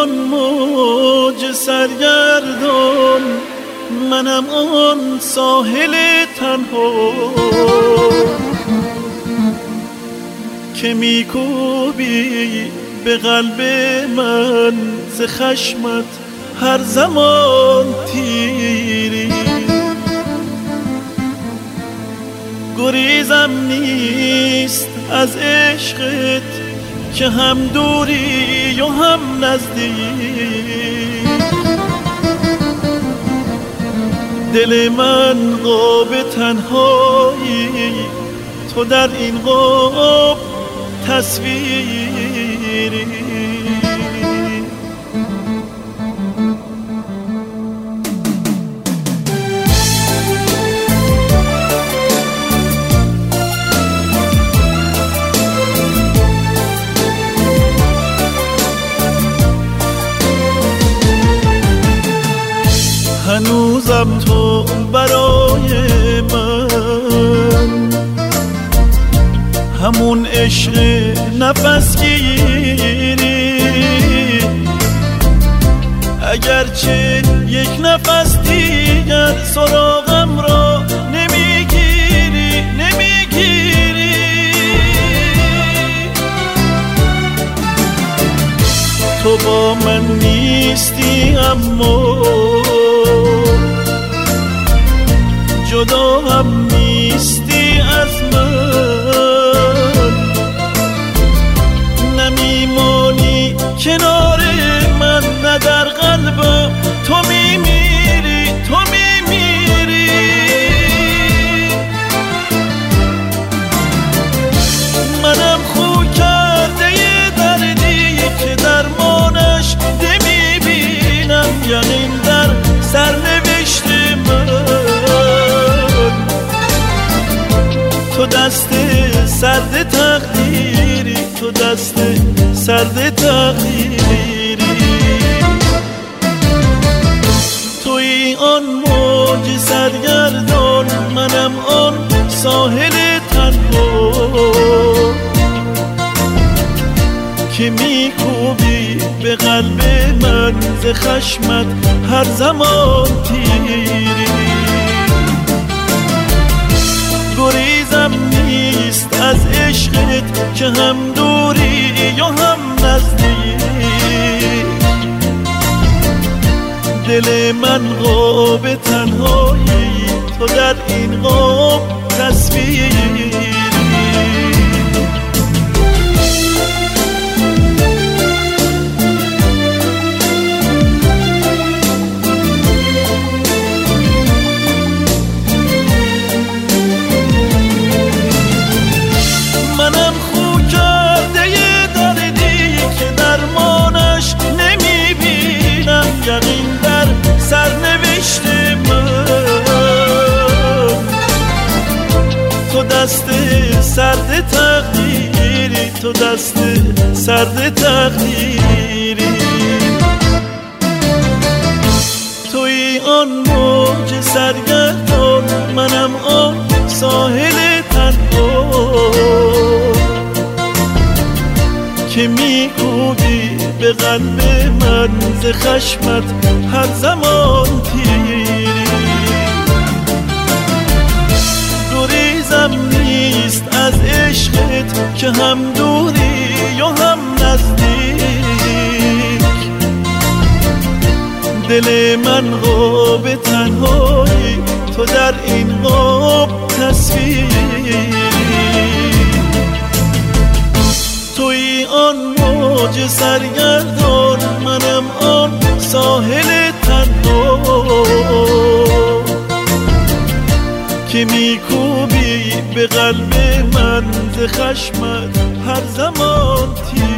آن موج سرگردان، منم آن ساحل تنها که میکوبی به قلب من ز خشمت هر زمان تیری. گریزم نیست از عشقت که هم دوری و هم نزدیک. دل من قاب تنهایی، تو در این قاب تصویری. هنوزم تو برای من همون عشق نفس گیری، اگرچه یک نفس دیگر سراغم را نمیگیری. تو با من نیستی اما جدا هم نیستی از من، نمیمانی کنار من، نه در قلبم تو میمیری. منم خو کرده یه دردی که درمانش نمیبینم، یقین در سرنوشت من. تو دست سرد تقدیری، تو دست سرد تقدیری. توی آن موج سرگردان، منم آن ساحل تنها که میکوبی به قلب من ز خشمت هر زمان تیری. گریزم نیست از عشقت که هم دوری یا هم نزدیک. دل من قاب تنهایی، تو در این قاب تصویری. یقین در سرنوشت من. تو دست سرد تقدیری، تو دست سرد تقدیری. توی آن موج سرگردان، منم آن ساحل تنها که میکوبی به قلب من ز خشمت هر زمان تیری. گریزم نیست از عشقت که هم دوری یا هم نزدیک. دل من قاب تنهایی، تو در این قاب تصویری. توی آن موج سرگردان، منم آن ساحل تنها که میکوبی به قلب من ز خشمت هر زمان تیری.